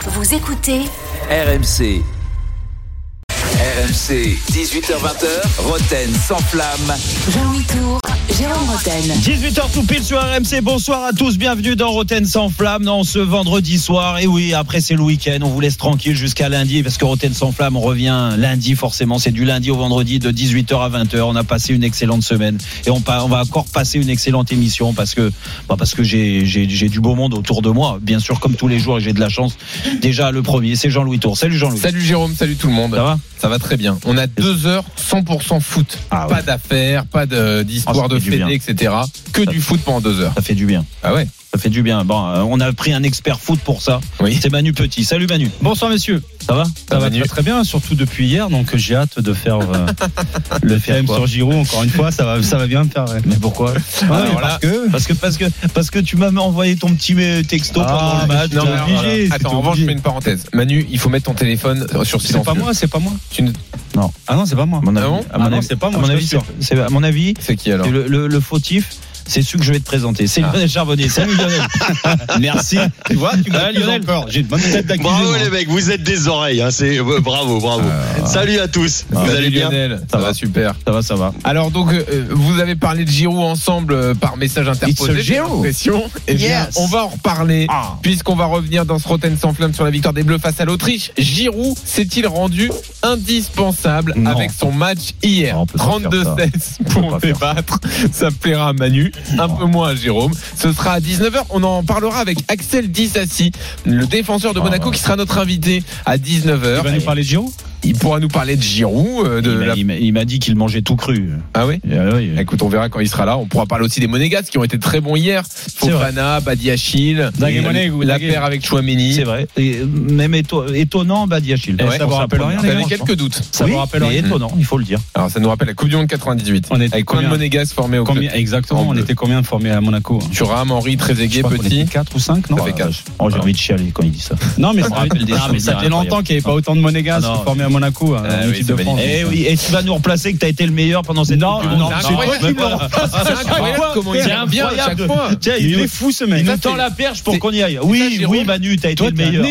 Vous écoutez RMC. RMC, 18h20, Roten sans flamme. Jean-Louis Tour, Jérôme Roten. 18h tout pile sur RMC. Bonsoir à tous, bienvenue dans Roten sans flamme. Non, ce vendredi soir. Et oui, après c'est le week-end, on vous laisse tranquille jusqu'à lundi parce que Roten sans flamme, on revient lundi forcément. C'est du lundi au vendredi de 18h à 20h. On a passé une excellente semaine et on va encore passer une excellente émission parce que j'ai du beau monde autour de moi. Bien sûr, comme tous les jours, et j'ai de la chance. Déjà le premier, c'est Jean-Louis Tour. Salut Jean-Louis. Salut Jérôme, salut tout le monde. Ça va ? Ça va très bien. On a 2 heures 100% foot. Pas d'affaires, pas d'histoire de fédé, etc. Que du foot pendant 2 heures. Ça fait du bien. Ah ouais. Ça fait du bien. Bon, on a pris un expert foot pour ça. Oui. C'est Manu Petit. Salut Manu. Bonsoir messieurs. Ça va ? Ça va très bien, surtout depuis hier. Donc j'ai hâte de faire le FM sur Giroud encore une fois. Ça va bien me faire. Ouais. Mais pourquoi ? Parce que tu m'as envoyé ton petit texto pendant le match. Non, mais obligé. Attends, en revanche, je fais une parenthèse. Manu, il faut mettre ton téléphone sur silence. C'est pas moi. Non. Ah non, c'est pas moi. C'est pas moi. À mon avis, c'est qui alors ? Le fautif. C'est celui que je vais te présenter. C'est Lionel Charbonnier. Salut Lionel. Merci. Tu vois, tu m'as Lionel. J'ai une bonne tête d'accusé. Bravo les mecs, vous êtes des oreilles. Hein, c'est bravo. Salut à tous. Vous allez bien ? Lionel, ça va super. Ça va. Alors donc, vous avez parlé de Giroud ensemble par message interposé. J'ai l'impression. Eh bien, on va en reparler puisqu'on va revenir dans ce Roten sans flamme sur la victoire des Bleus face à l'Autriche. Giroud s'est-il rendu indispensable avec son match hier ? 32-16 pour débattre. Ça plaira à Manu. Un peu moins à Jérôme. Ce sera à 19h. On en parlera avec Axel Disassi, le défenseur de Monaco, qui sera notre invité à 19h. Il va nous parler de Giroud ? Il pourra nous parler de Giroud. Il m'a dit qu'il mangeait tout cru. Ah oui ? Oui. Écoute, on verra quand il sera là. On pourra parler aussi des Monégasques qui ont été très bons hier. Fofana, Badiachil, la paire avec Chouameni. C'est vrai. Et même étonnant, Badiachil. Ça vous rappelle rien ? On avait quelques doutes. Ça vous rappelle rien ? Étonnant, il faut le dire. Alors ça nous rappelle la Coupe du Monde 98. Avec combien de Monégasques formés au club ? Exactement. On était combien formés à Monaco ? Thuram, Henry, Trezeguet, Petit. 4 ou 5, non ? Ça fait 4. Oh, j'ai envie de chialer quand il dit ça. Non, mais ça fait longtemps qu'il n'y avait pas autant de Monégasques formés à Monaco. L'équipe de France. Et tu vas nous replacer que tu as été le meilleur pendant cette Coupe du Monde. C'est incroyable comment il est bien à chaque fois. Tiens, il est fou ce mec. Il nous tend la perche pour qu'on y aille. Oui, Manu, t'as été le meilleur.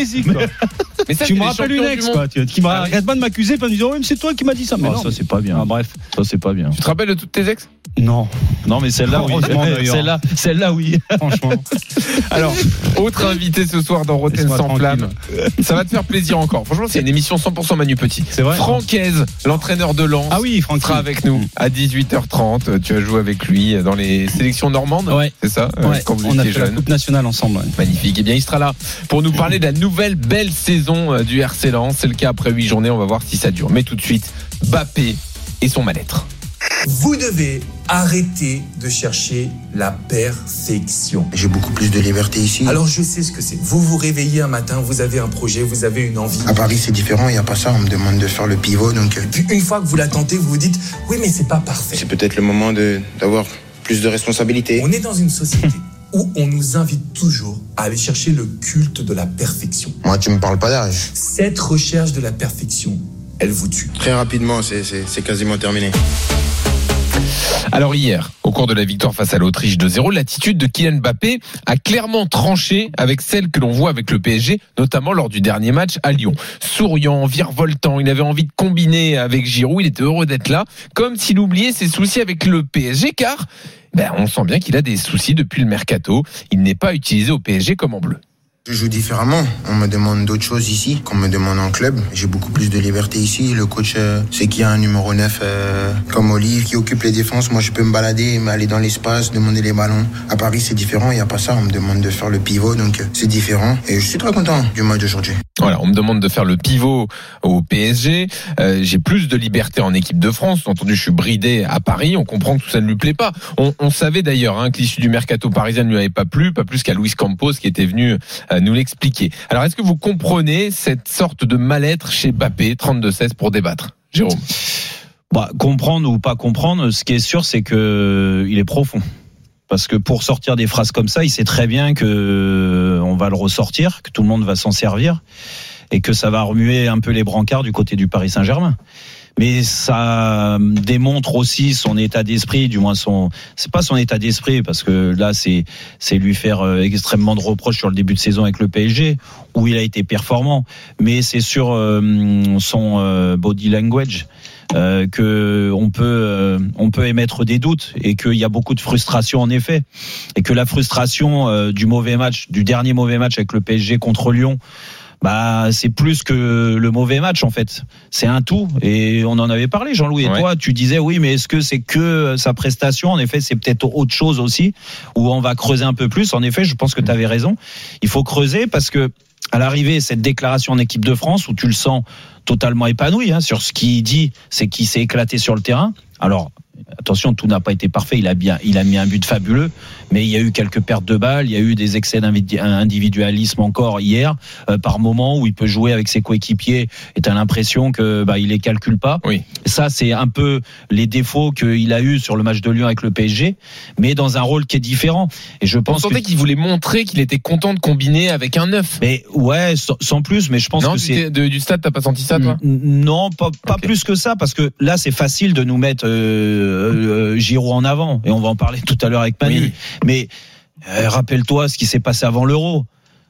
Mais ça, tu me rappelles une ex, quoi. Qui m'arrête pas de m'accuser, pas de me dire, c'est toi qui m'as dit ça. Mais ça, c'est pas bien. Bref, ça, c'est pas bien. Tu te rappelles de toutes tes ex ? Non, mais celle-là, oui. Celle-là, oui. Franchement. Alors, autre invité ce soir dans Roten sans flamme. Ça va te faire plaisir encore. Franchement, c'est une émission 100% Manu Petit. C'est vrai. Francaise, l'entraîneur de Lens. Ah oui, Franck sera avec nous à 18h30. Tu as joué avec lui dans les sélections normandes. Ouais. C'est ça. Quand vous on a étiez fait jeune. la Coupe nationale ensemble. Ouais. Magnifique. Eh bien, il sera là pour nous parler de la nouvelle belle saison du RC Lens. C'est le cas après 8 journées. On va voir si ça dure. Mais tout de suite, Mbappé et son mal-être. Vous devez arrêter de chercher la perfection. J'ai beaucoup plus de liberté ici. Alors je sais ce que c'est. Vous vous réveillez un matin, vous avez un projet, vous avez une envie. À Paris c'est différent, il n'y a pas ça, on me demande de faire le pivot donc... Et puis une fois que vous la tentez, vous vous dites oui mais c'est pas parfait. C'est peut-être le moment d'avoir plus de responsabilités. On est dans une société où on nous invite toujours à aller chercher le culte de la perfection. Moi tu me parles pas d'âge. Cette recherche de la perfection, elle vous tue. Très rapidement, c'est quasiment terminé. Alors hier, au cours de la victoire face à l'Autriche 2-0, l'attitude de Kylian Mbappé a clairement tranché avec celle que l'on voit avec le PSG, notamment lors du dernier match à Lyon. Souriant, virevoltant, il avait envie de combiner avec Giroud, il était heureux d'être là, comme s'il oubliait ses soucis avec le PSG, car on sent bien qu'il a des soucis depuis le mercato. Il n'est pas utilisé au PSG comme en bleu. Je joue différemment. On me demande d'autres choses ici qu'on me demande en club. J'ai beaucoup plus de liberté ici. Le coach sait qu'il y a un numéro 9 comme Olive qui occupe les défenses. Moi, je peux me balader, aller dans l'espace, demander les ballons. À Paris, c'est différent. Il n'y a pas ça. On me demande de faire le pivot, donc c'est différent. Et je suis très content du match d'aujourd'hui. Voilà, on me demande de faire le pivot au PSG. J'ai plus de liberté en équipe de France. Entendu, je suis bridé à Paris. On comprend que tout ça ne lui plaît pas. On savait d'ailleurs que l'issue du mercato parisien ne lui avait pas plus qu'à Luis Campos qui était venu nous l'expliquer. Alors, est-ce que vous comprenez cette sorte de mal-être chez Mbappé, 32-16 pour débattre, Jérôme ? Comprendre ou pas comprendre, ce qui est sûr, c'est que il est profond. Parce que pour sortir des phrases comme ça, il sait très bien que on va le ressortir, que tout le monde va s'en servir et que ça va remuer un peu les brancards du côté du Paris Saint-Germain. mais ça démontre aussi son état d'esprit, du moins c'est pas son état d'esprit, parce que là c'est lui faire extrêmement de reproches sur le début de saison avec le PSG, où il a été performant, mais c'est sur son body language que on peut émettre des doutes, et qu'il y a beaucoup de frustration en effet, et que la frustration du dernier mauvais match avec le PSG contre Lyon, c'est plus que le mauvais match en fait. C'est un tout, et on en avait parlé, Jean-Louis, et toi tu disais oui, mais est-ce que c'est que sa prestation? En effet, c'est peut-être autre chose aussi, où on va creuser un peu plus. En effet, je pense que tu avais raison. Il faut creuser, parce que à l'arrivée, cette déclaration en équipe de France, où tu le sens totalement épanoui sur ce qu'il dit, c'est qu'il s'est éclaté sur le terrain. Alors attention, tout n'a pas été parfait, il a mis un but fabuleux, mais il y a eu quelques pertes de balles, il y a eu des excès d'individualisme encore hier, par moment, où il peut jouer avec ses coéquipiers et t'as l'impression que il les calcule pas. Oui. Ça, c'est un peu les défauts qu'il a eu sur le match de Lyon avec le PSG, mais dans un rôle qui est différent. Et je pense qu'il voulait montrer qu'il était content de combiner avec un 9. Mais ouais, sans plus, mais je pense que c'est du stade, t'as pas senti ça, toi? Non, pas plus que ça, parce que là, c'est facile de nous mettre Giroud en avant, et on va en parler tout à l'heure avec Manu. Oui. Mais rappelle-toi ce qui s'est passé avant l'Euro,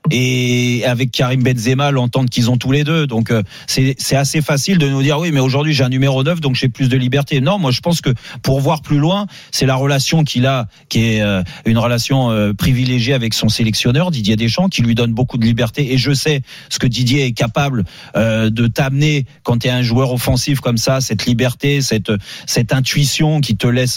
et avec Karim Benzema, l'entente qu'ils ont tous les deux. Donc c'est assez facile de nous dire oui, mais aujourd'hui j'ai un numéro 9, donc j'ai plus de liberté. Non, moi je pense que pour voir plus loin, c'est la relation qu'il a, qui est une relation privilégiée avec son sélectionneur Didier Deschamps, qui lui donne beaucoup de liberté. Et je sais ce que Didier est capable de t'amener quand tu es un joueur offensif comme ça, cette liberté, cette intuition qui te laisse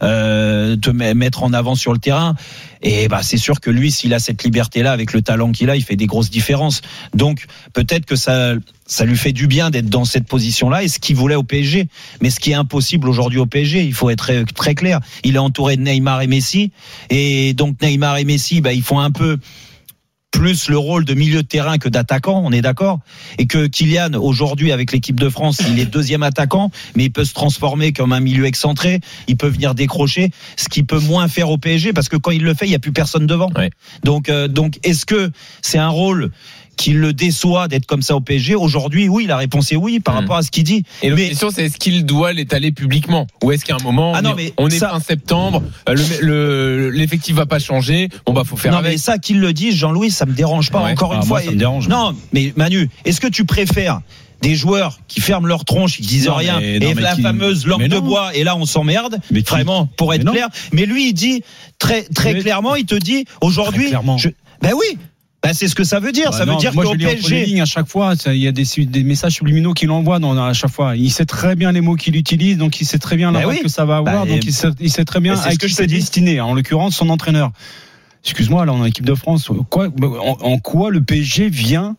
te mettre en avant sur le terrain. Et c'est sûr que lui, s'il a cette liberté-là, avec le talent qu'il a, il fait des grosses différences. Donc peut-être que ça lui fait du bien d'être dans cette position-là, et ce qu'il voulait au PSG. Mais ce qui est impossible aujourd'hui au PSG, il faut être très, très clair. Il est entouré de Neymar et Messi, et donc Neymar et Messi, ils font un peu plus le rôle de milieu de terrain que d'attaquant, on est d'accord, et que Kylian aujourd'hui avec l'équipe de France, il est deuxième attaquant, mais il peut se transformer comme un milieu excentré, il peut venir décrocher, ce qu'il peut moins faire au PSG, parce que quand il le fait, il n'y a plus personne devant. Ouais. Donc est-ce que c'est un rôle qui le déçoit d'être comme ça au PSG? Aujourd'hui, oui, la réponse est oui, par rapport à ce qu'il dit. Et la question, c'est est-ce qu'il doit l'étaler publiquement, ou est-ce qu'à un moment, on est fin septembre, l'effectif va pas changer, faut faire avec. Mais ça qu'il le dise, Jean-Louis, ça me dérange pas, encore une fois. Moi, ça me dérange. Non, mais Manu, est-ce que tu préfères des joueurs qui ferment leur tronche, qui disent rien, fameuse langue de bois, et là on s'emmerde, vraiment, pour être clair. Mais lui, il dit très clairement, il te dit aujourd'hui, oui. C'est ce que ça veut dire. Ça veut dire qu'au PSG, à chaque fois, il y a des messages subliminaux qu'il envoie à chaque fois. Il sait très bien les mots qu'il utilise, donc il sait très bien l'impact que ça va avoir, donc il sait très bien à qui c'est destiné. En l'occurrence, son entraîneur. Excuse-moi, là, on est en équipe de France. En quoi le PSG vient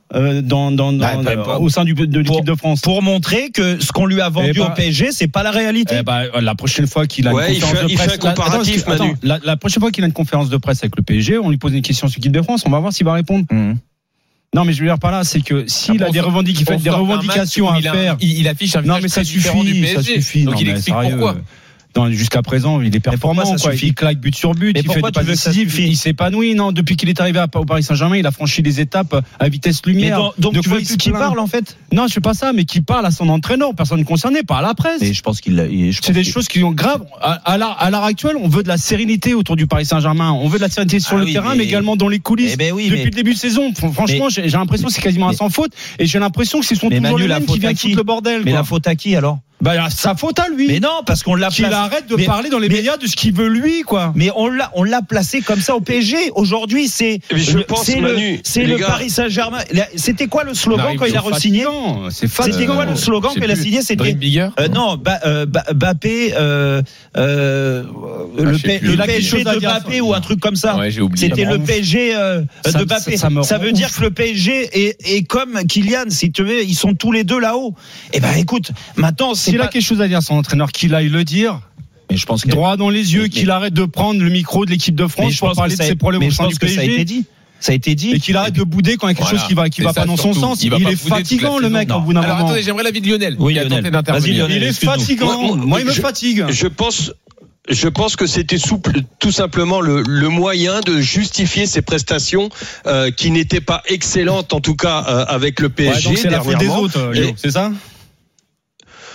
au sein de l'équipe de France? Pour montrer que ce qu'on lui a vendu au PSG, c'est pas la réalité. La prochaine fois qu'il a une conférence de presse, fait un comparatif, Manu. La prochaine fois qu'il a une conférence de presse avec le PSG, on lui pose une question sur l'équipe de France, on va voir s'il va répondre. Non, mais je veux dire par là, c'est que s'il a des revendications à faire, il affiche un visage très différent du PSG. Ça suffit. Donc il explique pourquoi. Jusqu'à présent, il est performant, il claque but sur but, il fait des passes décisives, il s'épanouit. Non, depuis qu'il est arrivé au Paris Saint-Germain, il a franchi des étapes à vitesse lumière. Donc tu veux plus qu'il parle en fait? Non, je fais pas ça, mais qu'il parle à son entraîneur, personne concernée, pas à la presse. Et je pense c'est des choses qui sont graves. À l'heure actuelle, on veut de la sérénité autour du Paris Saint-Germain. On veut de la sérénité sur le terrain, mais également dans les coulisses. Depuis le début de saison, franchement, j'ai l'impression que c'est quasiment sans faute, et j'ai l'impression que ce sont toujours les mêmes qui viennent foutre le bordel. Mais la faute à qui alors? Sa faute à lui. Mais non, parce qu'on l'a placé. Qu'il arrête de parler dans les médias de ce qu'il veut lui, quoi. Mais on l'a placé comme ça au PSG. Aujourd'hui, c'est le Paris Saint-Germain. C'était quoi le slogan quand il a re-signé? C'est fatigant. C'était quoi le slogan quand il a signé? C'était non, Mbappé, le PSG de Mbappé ou un truc comme ça. Ouais, j'ai oublié. C'était le PSG de Mbappé. Ça veut dire que le PSG est comme Kylian, si tu veux, ils sont tous les deux là-haut. Eh ben, écoute, maintenant, s'il a quelque chose à dire à son entraîneur, qu'il aille le dire. Mais je pense droit dans les yeux, qu'il arrête de prendre le micro de l'équipe de France pour parler de ses problèmes au sein du PSG. Ça a été dit. Et qu'il arrête de bouder quand il y a quelque chose qui va pas dans son sens. Il est fatigant, le mec, au bout d'un moment. Alors attendez, j'aimerais l'avis de Lionel. Oui, Lionel. Il est fatigant. Moi, il me fatigue. Je pense que c'était tout simplement le moyen de justifier ses prestations qui n'étaient pas excellentes, en tout cas avec le PSG. Donc c'est la faute des autres, Léo, c'est ça?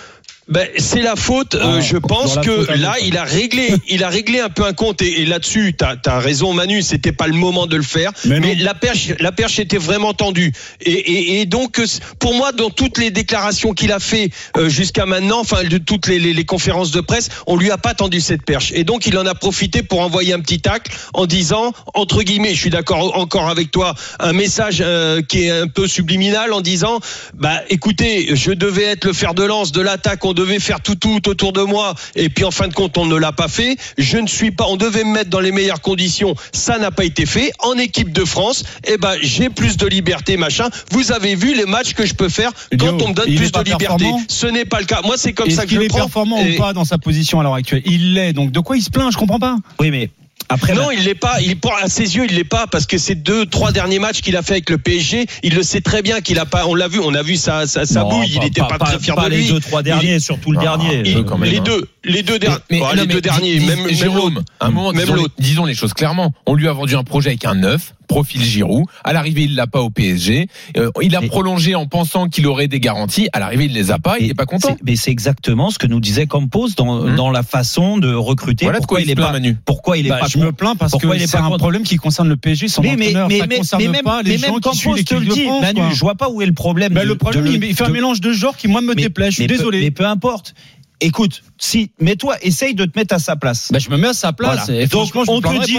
Ben, c'est la faute. Je pense que là, il a réglé un peu un compte. Et là-dessus, t'as raison, Manu. C'était pas le moment de le faire. Mais la perche était vraiment tendue. Et donc, pour moi, dans toutes les déclarations qu'il a fait jusqu'à maintenant, enfin, de toutes les conférences de presse, on lui a pas tendu cette perche. Et donc, il en a profité pour envoyer un petit tacle en disant, entre guillemets, je suis d'accord encore avec toi, un message qui est un peu subliminal en disant, bah, écoutez, je devais être le fer de lance de l'attaque. On devait faire tout autour de moi et puis en fin de compte on ne l'a pas fait. Je ne suis pas, on devait me mettre dans les meilleures conditions, ça n'a pas été fait. En équipe de France, j'ai plus de liberté machin. Vous avez vu les matchs que je peux faire quand on me donne plus de liberté. Ce n'est pas le cas. Moi c'est comme ça que je le prends. Il est performant ou pas dans sa position à l'heure actuelle? Il l'est, donc de quoi il se plaint? Je comprends pas. Oui mais après, non, il l'est pas. À ses yeux, il l'est pas parce que ces 2-3 derniers matchs qu'il a fait avec le PSG, il le sait très bien qu'il a pas. On a vu sa bouille. Il n'était pas très fier de lui. Les 2-3 derniers, surtout le dernier. Les deux derniers, même Jérôme. À un moment, disons les choses clairement. On lui a vendu un projet avec un 9. Profil Giroud. À l'arrivée, il l'a pas au PSG. Il a prolongé en pensant qu'il aurait des garanties. À l'arrivée, il les a pas. Il est pas content. Mais c'est exactement ce que nous disait Campos dans la façon de recruter. Voilà pourquoi il est pas Manu. Pourquoi il est pas? Je me plains parce que c'est un problème qui concerne le PSG. Son entraîneur, ça concerne pas les gens qui suivent l'équipe de France. Manu, je vois pas où est le problème. Le problème, il fait un mélange de genres qui moi me déplaît. Je suis désolé. Mais peu importe. Écoute, essaye de te mettre à sa place. Je me mets à sa place. Voilà. Donc on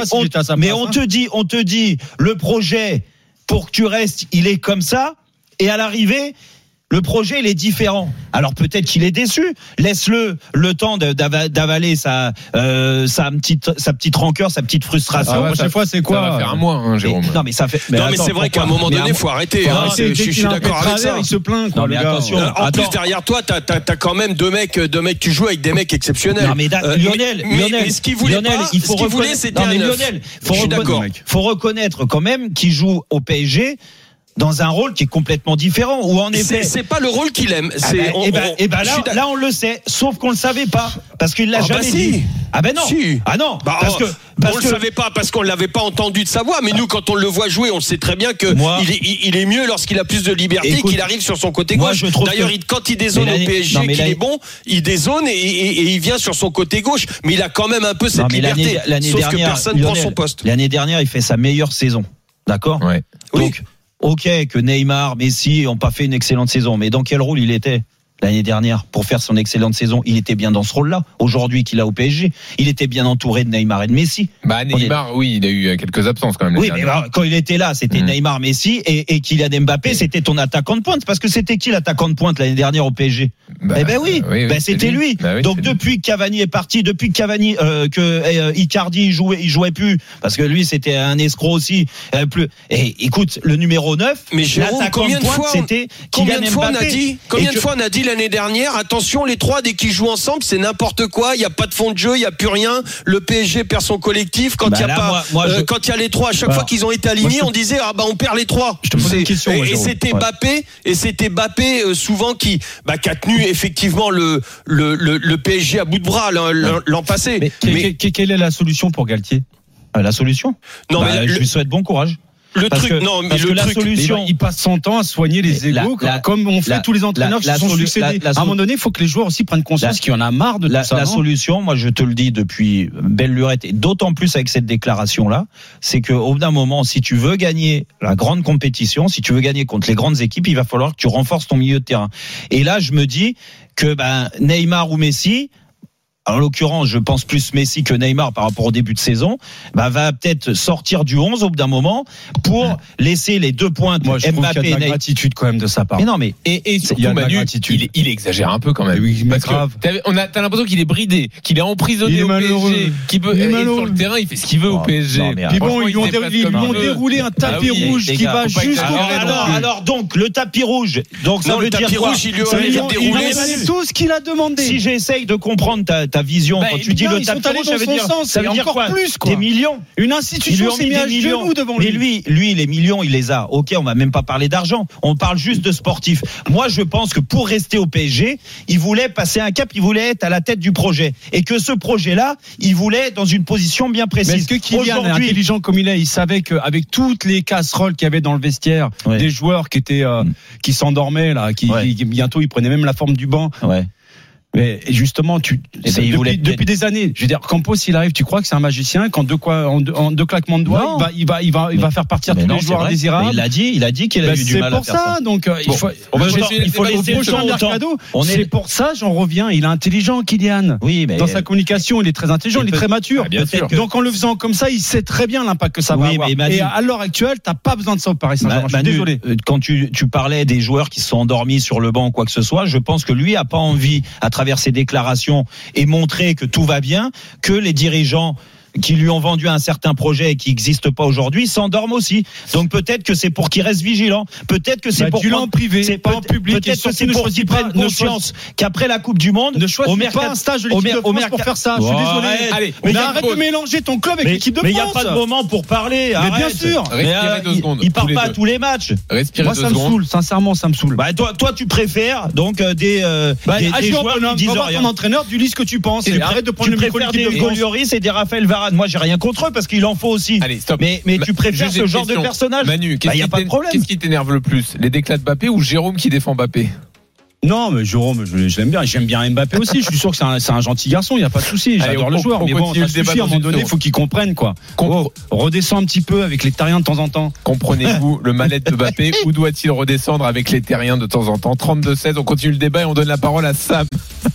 te dit, le projet pour que tu restes, il est comme ça, et à l'arrivée, le projet il est différent. Alors peut-être qu'il est déçu. Laisse-le le temps d'avaler sa petite rancœur, sa petite frustration. À chaque fois c'est quoi? Ça va faire un mois, Jérôme. Mais c'est vrai qu'à un moment donné, faut arrêter. Je suis d'accord avec ça. Il se plaint. En plus derrière toi, t'as quand même deux mecs. Tu joues avec des mecs exceptionnels. Non mais Lionel, ce qu'il voulait, c'était un Lionel. Je suis d'accord. Faut reconnaître quand même qu'il joue au PSG dans un rôle qui est complètement différent. Où en effet, c'est pas le rôle qu'il aime. Là, on le sait. Sauf qu'on le savait pas parce qu'il l'a jamais dit. Ah ben non. Si. Ah non. On le savait pas parce qu'on l'avait pas entendu de sa voix. Mais nous, quand on le voit jouer, on sait très bien que il est mieux lorsqu'il a plus de liberté, qu'il arrive sur son côté gauche. D'ailleurs, quand il dézone au PSG, qu'il est bon, il dézone et il vient sur son côté gauche. Mais il a quand même un peu cette liberté. Sauf que personne prend son poste. L'année dernière, il fait sa meilleure saison. D'accord. Ouais. Donc. Ok, que Neymar, Messi n'ont pas fait une excellente saison, mais dans quel rôle il était l'année dernière pour faire son excellente saison? Il était bien dans ce rôle-là. Aujourd'hui qu'il a au PSG, il était bien entouré de Neymar et de Messi. Neymar, oui, il a eu quelques absences quand même. Oui, mais quand il était là, c'était Neymar, Messi et Kylian Mbappé, c'était ton attaquant de pointe. Parce que c'était qui l'attaquant de pointe l'année dernière au PSG? C'était lui. Donc depuis que Cavani est parti, depuis que Icardi il jouait plus, parce que lui c'était un escroc aussi. Écoute, le numéro 9, mais Jérôme, combien de fois on a dit l'année dernière, attention, les trois dès qu'ils jouent ensemble, c'est n'importe quoi. Il y a pas de fond de jeu, il y a plus rien. Le PSG perd son collectif quand il y a quand il y a les trois. À chaque fois qu'ils ont été alignés, on disait on perd les trois. Je te pose une question. Et c'était Mbappé, souvent qui a tenu effectivement le PSG à bout de bras l'an passé. Mais quelle est la solution pour Galtier? La solution? Non, mais je lui souhaite bon courage. La solution, il passe son temps à soigner les égos, comme on fait tous les entraîneurs qui se sont succédés. À un moment donné, il faut que les joueurs aussi prennent conscience qu'il y en a marre de tout ça. La solution, moi je te le dis depuis belle lurette, et d'autant plus avec cette déclaration-là, c'est qu'au bout d'un moment, si tu veux gagner la grande compétition, si tu veux gagner contre les grandes équipes, il va falloir que tu renforces ton milieu de terrain. Et là, je me dis que Neymar ou Messi, en l'occurrence, je pense plus Messi que Neymar par rapport au début de saison, va peut-être sortir du 11 au bout d'un moment pour laisser les deux pointes. Moi, je trouve qu'il y a de la gratitude quand même de sa part. Mais non, mais et surtout Manu, il exagère un peu quand même. Oui, parce grave. Que t'as l'impression qu'il est bridé, qu'il est emprisonné au PSG, qu'il peut être sur le terrain, il fait ce qu'il veut au PSG. Puis bon, ils lui ont déroulé un tapis rouge qui va jusqu'au. Alors donc le tapis rouge. Donc ça veut dire quoi? Il lui a déroulé tout ce qu'il a demandé. Si j'essaye de comprendre ta vision, quand tu dis le tapis rouge, ça veut dire quoi? Des millions. Une institution s'est mise à genoux devant lui. Mais lui, les millions, il les a. Ok, on va même pas parler d'argent. On parle juste de sportif. Moi, je pense que pour rester au PSG, il voulait passer un cap, il voulait être à la tête du projet. Et que ce projet-là, il voulait être dans une position bien précise. Mais est-ce que Kylian est intelligent comme il est? Il savait qu'avec toutes les casseroles qu'il y avait dans le vestiaire, des joueurs qui étaient, qui s'endormaient, là, qui bientôt, ils prenaient même la forme du banc. Ouais. Mais justement, depuis des années, je veux dire, Campos, il arrive, tu crois que c'est un magicien, qu'en deux claquements de doigts, il va faire partir tous les joueurs désirables. Il a dit qu'il a eu du mal à faire ça. C'est pour ça, donc il faut laisser le champ mercado. C'est pour ça, j'en reviens, il est intelligent, Kylian. Oui, mais dans sa communication, il est très intelligent, il est très mature. Donc en le faisant comme ça, il sait très bien l'impact que ça va avoir. Et à l'heure actuelle, t'as pas besoin de ça au Paris Saint-Germain. Je suis désolé. Quand tu parlais des joueurs qui se sont endormis sur le banc, quoi que ce soit, je pense que lui a pas envie, à travers ses déclarations et montrer que tout va bien, que les dirigeants qui lui ont vendu un certain projet et qui n'existe pas aujourd'hui s'endorment aussi. Donc peut-être que c'est pour qu'il reste vigilant. Peut-être que c'est pour du en privé, c'est pas en public. Peut-être que c'est pour qu'il prenne conscience qu'après la Coupe du Monde, ne choisis pas un stage de l'équipe de France pour faire ça. Je suis désolé. Allez, mais arrête de mélanger ton club avec l'équipe de France. Mais il n'y a pas de moment pour parler. Mais bien sûr. Respirez 2 secondes. Il part pas à tous les matchs. Respirez 2 secondes. Moi ça me saoule. Sincèrement, ça me saoule. Toi tu préfères donc des joueurs qui disent rien. Ton entraîneur, tu lis ce que tu penses. Arrête de prendre le micro de l'équipe de France. Hugo Lloris et des Raphaël Varane. Moi j'ai rien contre eux parce qu'il en faut aussi. Allez, stop. Mais tu préfères ce genre de personnage. Manu, qu'est-ce qui t'énerve le plus, les déclats de Mbappé ou Jérôme qui défend Mbappé? Non, mais Jérôme, je l'aime bien. J'aime bien Mbappé aussi. Je suis sûr que c'est un gentil garçon. Il n'y a pas de souci. J'adore le joueur. Mais bon, ça suffit. À un moment donné, il faut qu'il comprenne, quoi. Redescends un petit peu avec les terriens de temps en temps. Comprenez-vous le mal-être de Mbappé? Où doit-il redescendre avec les terriens de temps en temps? 32-16. On continue le débat et on donne la parole à Sam.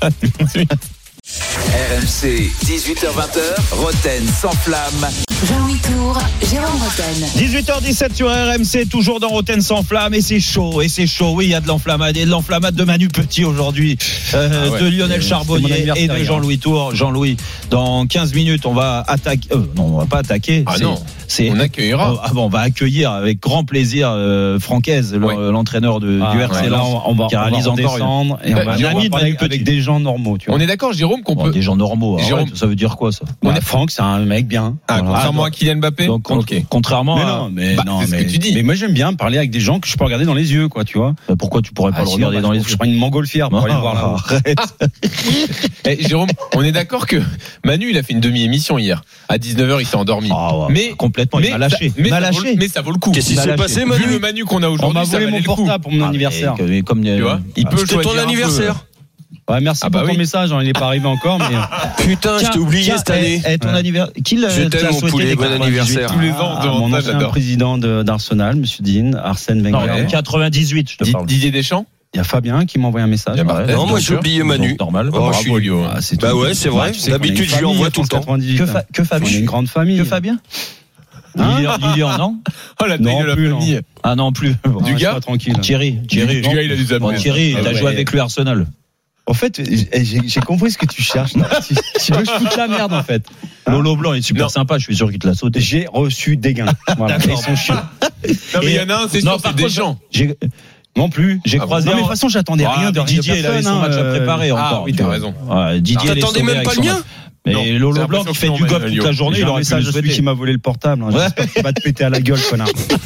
RMC, 18h20, Roten sans flamme. Jean-Louis Tour, Jérôme Roten. 18h17 sur RMC, toujours dans Roten sans flamme. Et c'est chaud. Oui, il y a de l'enflammade. Et de l'enflammade de Manu Petit aujourd'hui, de Lionel Charbonnier et de Jean-Louis Tour. Jean-Louis, dans 15 minutes, on va attaquer. Non, on va pas attaquer. On accueillera. On va accueillir avec grand plaisir Francaise, l'entraîneur du RC Lens, qui réalise encore une. Et on va parler avec des gens normaux. On est d'accord, Jérôme, qu'on peut. Des gens normaux. Ça veut dire quoi ça? Franck, c'est un mec bien. Contrairement à Kylian Mbappé. Contrairement à. C'est ce que tu dis. Mais moi j'aime bien parler avec des gens que je peux regarder dans les yeux, quoi, tu vois. Pourquoi tu pourrais pas le regarder dans les yeux? Je prends une montgolfière pour aller le voir là. Arrête. Jérôme, on est d'accord que Manu, il a fait une demi-émission hier. À 19h, il s'est endormi. Mais complètement, il m'a lâché. Mais ça vaut le coup. Qu'est-ce qui s'est passé, Manu? Vu le Manu qu'on a aujourd'hui, ça valait le coup. On m'a volé mon portable pour mon anniversaire. Tu vois, il peut choisir. C'était ton anniversaire. Ouais, merci pour ton message, il n'est pas arrivé encore, mais. Putain, je t'ai oublié cette année. Ton anniversaire. Je t'aime, mon poulet, bon anniversaire. Tous les ans, mon ancien président d'Arsenal, monsieur Dean, Arsène Wenger. 98, je te parle. Didier Deschamps. Il y a Fabien qui m'a envoyé un message. Non, moi j'ai oublié Manu. Normal. Moi je suis idiot. Bah ouais, c'est vrai. D'habitude, je lui envoie tout le temps. Que Fabien? On est une grande famille. Que Fabien? Lilian, non? Oh, la taille de la famille. Ah non, plus. Du gars? Tranquille. Thierry. Du gars, il a des amis. Thierry, t'as joué avec lui Arsenal. En fait, j'ai compris ce que tu cherches. Tu veux que je foute la merde, en fait. Lolo Blanc, il est super sympa, je suis sûr qu'il te l'a sauté. J'ai reçu des gains. Voilà. Ils sont chiants. Non, mais il y en a un, c'est sûr, c'est des gens. Non plus. J'ai croisé. Non, mais de toute façon, j'attendais rien de Didier, il avait son match à préparer encore. Oui, t'as raison. Didier, t'attendais même pas le mien? Mais Lolo Blanc qui fait du golf toute la journée, il aurait pu le celui qui m'a volé le portable. J'espère qu'il va te péter à la gueule, connard.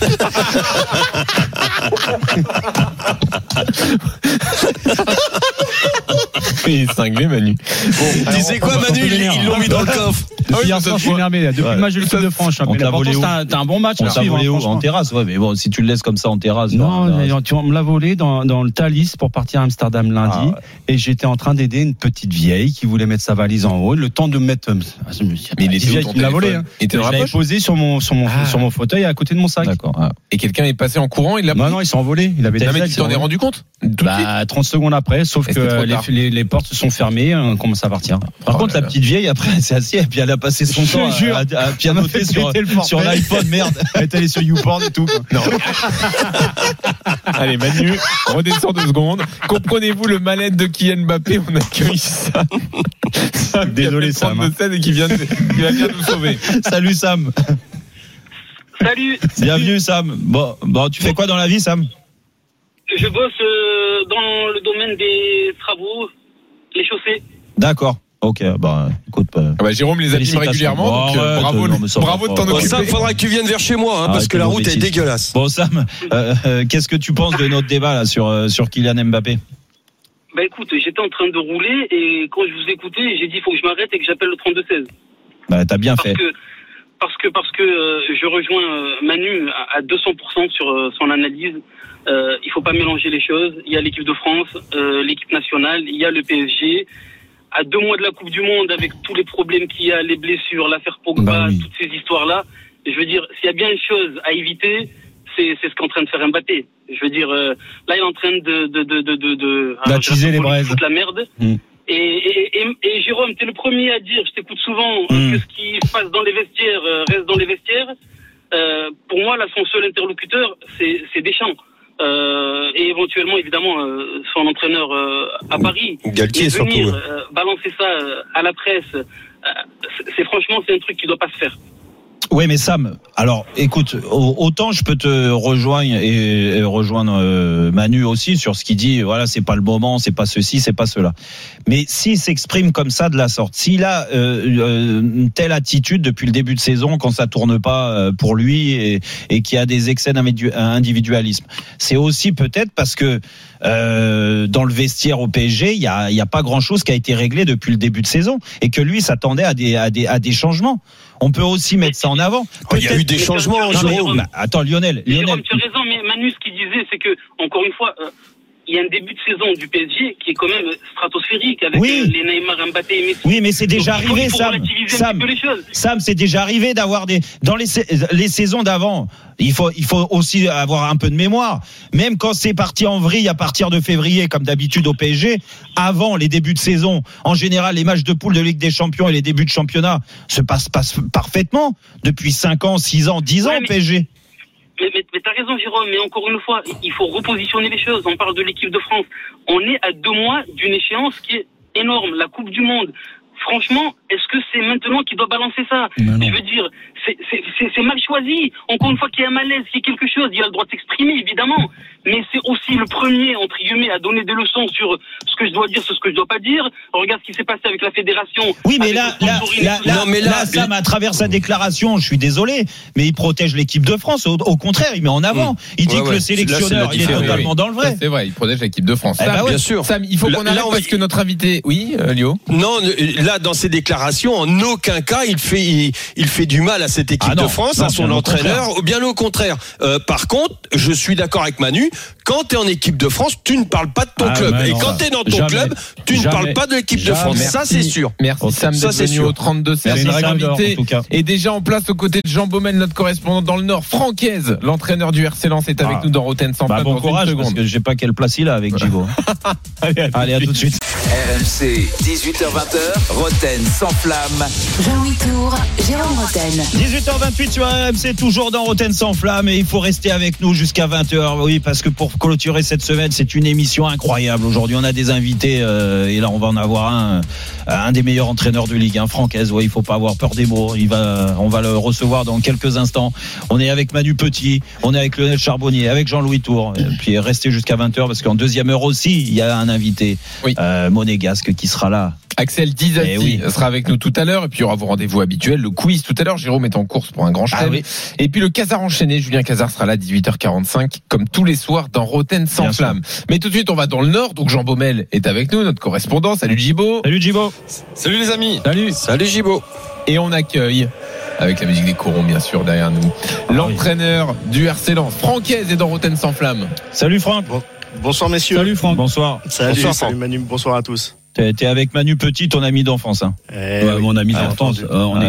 Il est cinglé, Manu. Tu sais quoi, Manu? Ils l'ont mis dans le coffre. Depuis hier soir, je suis énervé. Depuis le match de l'équipe de France, t'as un bon match. On t'a volé où? En terrasse, ouais, mais bon, si tu le laisses comme ça en terrasse. Non, tu me l'as volé dans le Thalys pour partir à Amsterdam lundi. Et j'étais en train d'aider une petite vieille qui voulait mettre sa valise en haut. Le temps de mettre. Mais il était où, il l'a volé. Je l'avais posé sur mon fauteuil à côté de mon sac. D'accord. Et quelqu'un est passé en courant, il l'a pris. Non, il s'est envolé. Il avait des mecs qui t'en est rendu compte? 30 sesecondes après, sauf que les portes se sont fermées, on commence à partir. Par contre, la petite vieille, après, elle s'est assise et puis elle a passé son temps à pianoter sur l'iPhone, merde. Elle est allée sur YouPorn et tout. Non. Allez, Manu, redescends 2 secondes. Comprenez-vous le mal-être de Kylian Mbappé? On accueille ça. Désolé, Sam. Et qui va bien nous sauver. Salut, Sam. Salut. Bienvenue, Sam. Bon, tu fais quoi dans la vie, Sam? Je bosse dans le domaine des travaux, les chaussées. D'accord. Ok, écoute. Jérôme les abîme régulièrement, donc bravo de t'en occuper. Sam, faudra que tu viennes vers chez moi, parce que la route est dégueulasse. Bon, Sam, qu'est-ce que tu penses de notre débat là sur Kylian Mbappé? Bah écoute, j'étais en train de rouler et quand je vous écoutais, j'ai dit il faut que je m'arrête et que j'appelle le 32-16. Bah t'as bien fait. Parce que je rejoins Manu à 200% sur son analyse. Il faut pas mélanger les choses. Il y a l'équipe de France, l'équipe nationale, il y a le PSG. À 2 mois de la Coupe du Monde, avec tous les problèmes qu'il y a, les blessures, l'affaire Pogba, toutes ces histoires-là, je veux dire, s'il y a bien une chose à éviter, c'est ce qu'est en train de faire Mbappé. Je veux dire, là, il est en train d'attiser les braises. Foutre la merde. Et Jérôme, t'es le premier à dire, je t'écoute souvent, que ce qui se passe dans les vestiaires reste dans les vestiaires. Pour moi, là, son seul interlocuteur, c'est Deschamps. Et éventuellement, évidemment, son entraîneur à Paris. Galtier, venir surtout. balancer ça à la presse, franchement, c'est un truc qui doit pas se faire. Oui, mais Sam, alors écoute, autant je peux te rejoindre et rejoindre Manu aussi sur ce qu'il dit. Voilà, c'est pas le moment, c'est pas ceci, c'est pas cela. Mais s'il s'exprime comme ça de la sorte, s'il a une telle attitude depuis le début de saison quand ça tourne pas pour lui et qu'il y a des excès d'individualisme, c'est aussi peut-être parce que dans le vestiaire au PSG, il y a pas grand-chose qui a été réglé depuis le début de saison et que lui s'attendait à des changements. On peut aussi mettre ça en avant. Il y a eu des changements, Jérôme. Attends, Lionel. Jérôme, tu as raison, mais Manu, ce qu'il disait, c'est que, encore une fois, il y a un début de saison du PSG qui est quand même stratosphérique avec les Neymar, Mbappé et Messi. Oui, mais c'est déjà arrivé, Sam, c'est déjà arrivé d'avoir dans les saisons d'avant. Il faut aussi avoir un peu de mémoire. Même quand c'est parti en vrille à partir de février, comme d'habitude au PSG, avant les débuts de saison, en général, les matchs de poule de Ligue des Champions et les débuts de championnat se passent parfaitement depuis 5 ans, 6 ans, 10 ans au PSG. Mais t'as raison, Jérôme, mais encore une fois, il faut repositionner les choses. On parle de l'équipe de France. On est à 2 mois d'une échéance qui est énorme, la Coupe du Monde. Franchement, est-ce que c'est maintenant qu'il doit balancer ça? Je veux dire, c'est mal choisi. Encore une fois, qu'il y a un malaise, qu'il y a quelque chose, il a le droit de s'exprimer, évidemment. Mais c'est aussi le premier, entre guillemets, à donner des leçons sur ce que je dois dire, sur ce que je dois pas dire. Regarde ce qui s'est passé avec la fédération. Oui, mais là, Sam, à travers sa déclaration, je suis désolé, mais il protège l'équipe de France. Au contraire, il met en avant. Il dit que le sélectionneur, il est totalement dans le vrai. Ça, c'est vrai, il protège l'équipe de France. Sam, bien sûr. Sam, il faut qu'on arrête parce que notre invité, Lio. Non, là, dans ses déclarations, en aucun cas, il fait du mal à cette équipe de France, à son entraîneur, ou bien au contraire. Par contre, je suis d'accord avec Manu, quand tu es en équipe de France, tu ne parles pas de ton club. Et quand tu es dans ton club, tu ne parles pas de l'équipe de France. Ça, c'est sûr. Merci Sam d'être venu au 32. C'est notre invité est déjà en place aux côtés de Jean Baumel, notre correspondant dans le Nord. Francaise, l'entraîneur du RC Lens, est avec nous dans Roten sans flamme. Bon courage, parce que je sais pas quelle place il a avec Gibo. Allez, à tout de suite. RMC, 18h20, Roten sans flamme. Jean-Louis Tour, Jérôme Roten. 18h28 sur RMC, toujours dans Roten sans flamme, et il faut rester avec nous jusqu'à 20h. Oui, parce que pour clôturer cette semaine, c'est une émission incroyable. Aujourd'hui, on a des invités, et là, on va en avoir un des meilleurs entraîneurs de Ligue 1, Francaise. Ouais, il faut pas avoir peur des mots. On va le recevoir dans quelques instants. On est avec Manu Petit, on est avec Lionel Charbonnier, avec Jean-Louis Tour. Et puis restez jusqu'à 20h parce qu'en deuxième heure aussi, il y a un invité, monégasque, qui sera là. Axel Dizati sera avec nous tout à l'heure, et puis il y aura vos rendez-vous habituels, le quiz tout à l'heure. Jérôme est en course pour un grand chelem. Et puis le Casar enchaîné, Julien Casar sera là à 18h45 comme tous les soirs dans Roten sans flamme. Mais tout de suite on va dans le Nord, donc Jean Baumel est avec nous, notre correspondant. Salut Gibo. Salut Gibo. Salut les amis. Salut Gibo. Et on accueille, avec la musique des corons bien sûr derrière nous, l'entraîneur du RC Lens, Francaise, est dans Roten sans flamme. Salut Franck. Bonsoir messieurs. Salut Franck. Bonsoir. Salut Manu, bonsoir à tous. T'es avec Manu Petit, ton ami d'enfance. Hein. Mon ami d'enfance.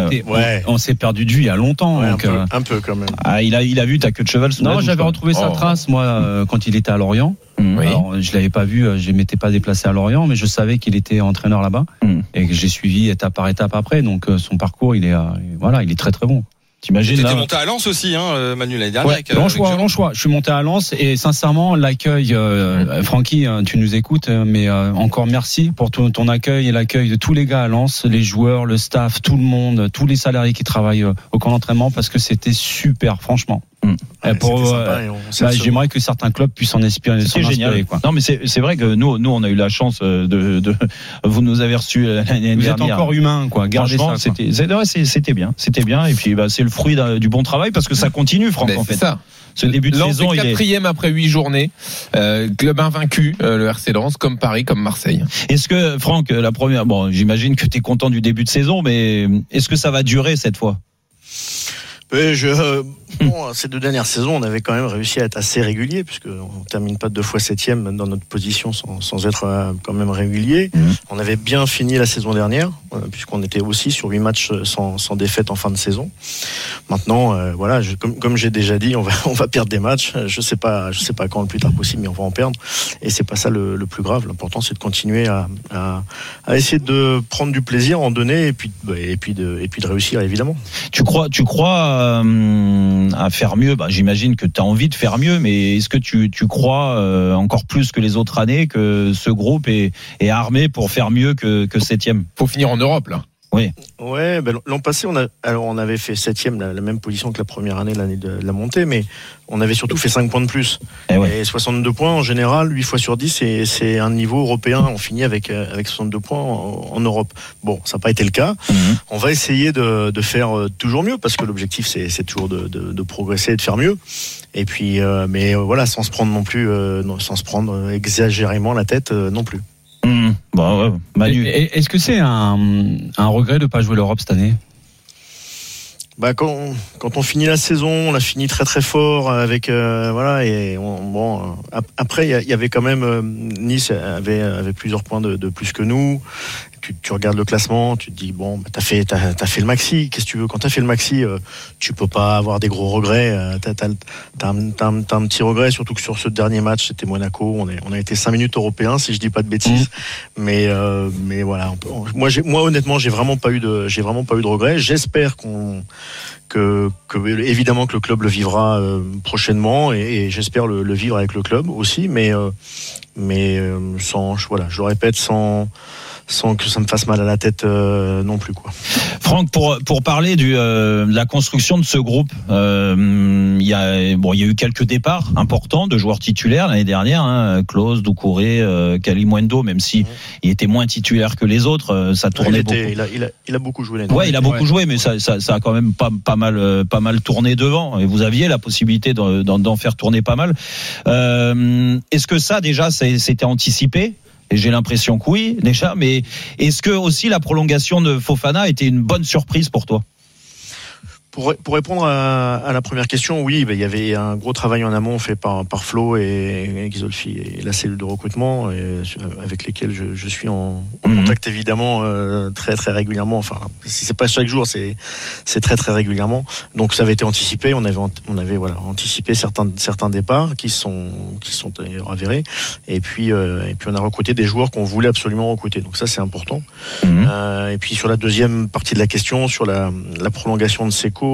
On s'est perdu de vue il y a longtemps. Ouais, donc, un peu quand même. Il a vu ta queue de cheval. Non, j'avais retrouvé sa trace moi quand il était à Lorient. Alors, je l'avais pas vu, je m'étais pas déplacé à Lorient, mais je savais qu'il était entraîneur là-bas et que j'ai suivi étape par étape après. Donc son parcours, il est très très bon. T'imagines là. T'es monté à Lens aussi, Manu, l'année dernière. Lenchois. Je suis monté à Lens et sincèrement, l'accueil, Francky, tu nous écoutes, mais encore merci pour ton accueil et l'accueil de tous les gars à Lens, les joueurs, le staff, tout le monde, tous les salariés qui travaillent au camp d'entraînement, parce que c'était super, franchement. J'aimerais que certains clubs puissent en inspirer. C'est génial. Quoi. Non, mais c'est vrai que nous, on a eu la chance vous nous avez reçus l'année dernière. Vous êtes encore humain, quoi. Gardez ça. C'était bien. Et puis, c'est le fruit du bon travail parce que ça continue, Franck, en fait. C'est ça. Ce début de saison, il est 4e après 8 journées. Club invaincu, le RC Lens, comme Paris, comme Marseille. Est-ce que, Franck, la première, j'imagine que tu es content du début de saison, mais est-ce que ça va durer cette fois? Ces 2 dernières saisons, on avait quand même réussi à être assez régulier, puisqu'on termine pas 2 fois 7e dans notre position sans être quand même régulier. On avait bien fini la saison dernière, puisqu'on était aussi sur 8 matchs sans défaite en fin de saison. Maintenant, comme j'ai déjà dit, on va perdre des matchs. Je sais pas quand le plus tard possible, mais on va en perdre. Et c'est pas ça le plus grave. L'important, c'est de continuer à essayer de prendre du plaisir, en donner, et puis de réussir, évidemment. Tu crois à faire mieux? J'imagine que tu as envie de faire mieux, mais est-ce que tu crois encore plus que les autres années que ce groupe est armé pour faire mieux que 7e? Faut finir en Europe, là. Oui. Ouais, l'an passé, on avait fait 7e, la même position que la première année, l'année de la montée, mais on avait surtout fait 5 points de plus. Et 62 points, en général, 8 fois sur 10, c'est un niveau européen. On finit avec 62 points en Europe. Bon, ça n'a pas été le cas. On va essayer de faire toujours mieux, parce que l'objectif, c'est toujours de progresser et de faire mieux. Et puis, mais voilà, sans se prendre non plus, sans se prendre exagérément la tête non plus. Manu. Est-ce que c'est un regret de ne pas jouer l'Europe cette année? Quand on finit la saison, on a fini très très fort avec après il y avait quand même Nice avait plusieurs points de plus que nous. Tu regardes le classement, tu te dis t'as fait le maxi. Qu'est-ce que tu veux? Quand t'as fait le maxi, tu peux pas avoir des gros regrets. T'as un petit regret, surtout que sur ce dernier match, c'était Monaco. On a été 5 minutes européens, si je dis pas de bêtises. Mais voilà. Moi honnêtement, j'ai vraiment pas eu de regrets. J'espère que évidemment que le club le vivra prochainement, et j'espère le vivre avec le club aussi. Mais je le répète, sans que ça me fasse mal à la tête non plus, quoi. Franck, pour parler de la construction de ce groupe, il y a eu quelques départs importants de joueurs titulaires l'année dernière, Klose, Doucouré, Kalimundo, même si il était moins titulaire que les autres, ça tournait beaucoup. Il a beaucoup joué l'année dernière. Ouais, il a beaucoup joué, mais ça a quand même pas mal tourné devant, et vous aviez la possibilité d'en faire tourner pas mal. Est-ce que ça déjà c'était anticipé? Et j'ai l'impression que oui, déjà, mais est-ce que aussi la prolongation de Fofana a été une bonne surprise pour toi? Pour répondre à la première question, oui, il y avait un gros travail en amont fait par Flo et Ghisolfi et la cellule de recrutement, avec lesquels je suis en contact évidemment très très régulièrement. Enfin, si c'est pas chaque jour, c'est très très régulièrement. Donc ça avait été anticipé. On avait anticipé certains départs qui sont avérés. Et puis on a recruté des joueurs qu'on voulait absolument recruter. Donc ça c'est important. Et puis sur la deuxième partie de la question, sur la prolongation de Seko.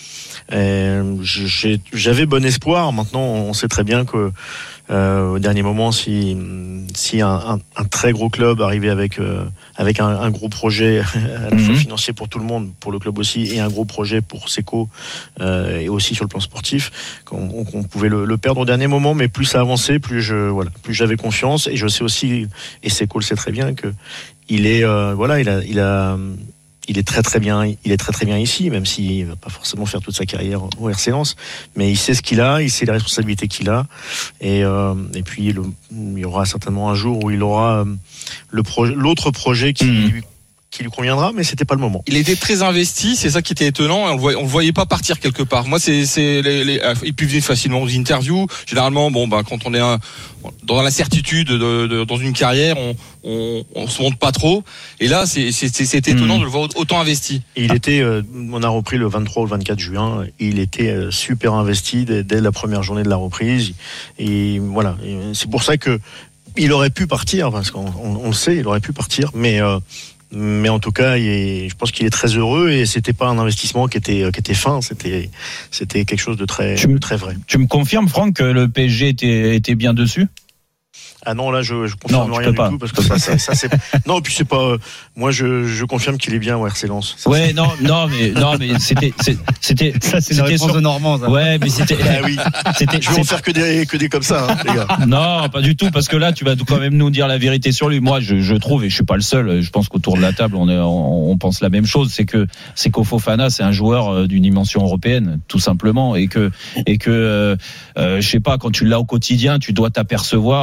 J'avais bon espoir. Maintenant, on sait très bien que au dernier moment, si un très gros club arrivait avec un gros projet à la fois financier pour tout le monde, pour le club aussi, et un gros projet pour Seko, et aussi sur le plan sportif, qu'on pouvait le perdre au dernier moment. Mais plus ça avançait, plus j'avais confiance, et je sais aussi, et Seko le sait très bien, que il est il est très très bien ici, même s'il va pas forcément faire toute sa carrière au RC Lens, mais il sait ce qu'il a, il sait les responsabilités qu'il a, et puis il y aura certainement un jour où il aura l'autre projet qui lui conviendra, mais c'était pas le moment. Il était très investi, c'est ça qui était étonnant, et on le voyait pas partir quelque part. Moi, il peut venir facilement aux interviews. Généralement, quand on est dans la certitude dans une carrière, on se montre pas trop. Et là, c'est étonnant de le voir autant investi. Et on a repris le 23 ou le 24 juin. Et il était super investi dès la première journée de la reprise. Et voilà. Et c'est pour ça que il aurait pu partir, parce qu'on le sait, il aurait pu partir, mais en tout cas, je pense qu'il est très heureux, et c'était pas un investissement qui était fin, c'était quelque chose de très vrai. Tu me confirmes, Franck, que le PSG était bien dessus? Ah non, là je confirme rien du tout, parce que ça c'est non, puis c'est pas moi je confirme qu'il est bien au RC Lens. Ouais, non mais c'était ça, c'est la réponse de Normand, ça. Ouais, mais c'était oui. Je vais en faire que des comme ça, les gars. Non, pas du tout, parce que là tu vas quand même nous dire la vérité sur lui. Moi je trouve, et je suis pas le seul, je pense qu'autour de la table on pense la même chose, c'est que Fofana, c'est un joueur d'une dimension européenne, tout simplement, et que je sais pas, quand tu l'as au quotidien, tu dois t'apercevoir, je pense qu'au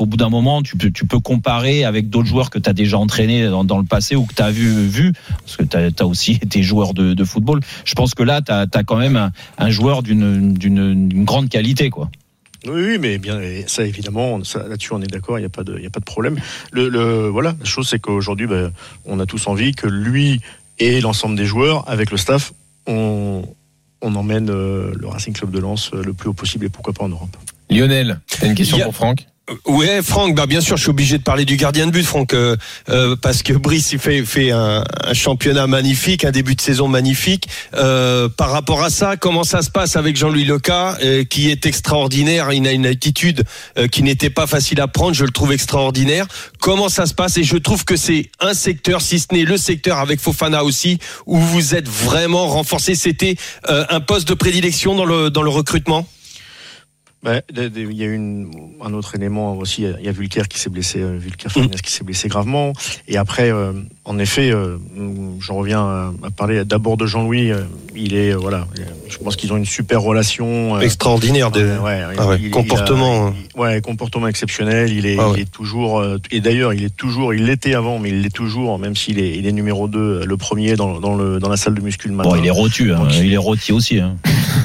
qu'au bout d'un moment, tu peux comparer avec d'autres joueurs que tu as déjà entraînés dans le passé ou que tu as vu, parce que tu as aussi été joueur de football. Je pense que là, tu as quand même un joueur d'une grande qualité, quoi. Oui, mais bien, ça évidemment, là-dessus on est d'accord, il y a pas de problème. Voilà, la chose c'est qu'aujourd'hui, on a tous envie que lui et l'ensemble des joueurs, avec le staff, on emmène le Racing Club de Lens le plus haut possible et pourquoi pas en Europe. Lionel, t'as une question pour Franck ? Ouais, Franck, bien sûr, je suis obligé de parler du gardien de but, Franck, parce que Brice il fait un championnat magnifique, un début de saison magnifique. Par rapport à ça, comment ça se passe avec Jean-Louis Leca, qui est extraordinaire. Il a une attitude qui n'était pas facile à prendre. Je le trouve extraordinaire. Comment ça se passe ? Et je trouve que c'est un secteur, si ce n'est le secteur avec Fofana aussi, où vous êtes vraiment renforcé. C'était un poste de prédilection dans le recrutement. Il y a un autre élément aussi. Il y a Vulker qui s'est blessé, Fernandez qui s'est blessé gravement. Et après, en effet, j'en reviens à parler d'abord de Jean-Louis. Il est, je pense qu'ils ont une super relation. Extraordinaire. Comportement. Comportement exceptionnel. Il est toujours, et d'ailleurs, il l'était avant, mais il l'est toujours, même s'il est numéro 2, le premier dans la salle de muscu le matin. Bon, il est rôti, il est rôti aussi, hein.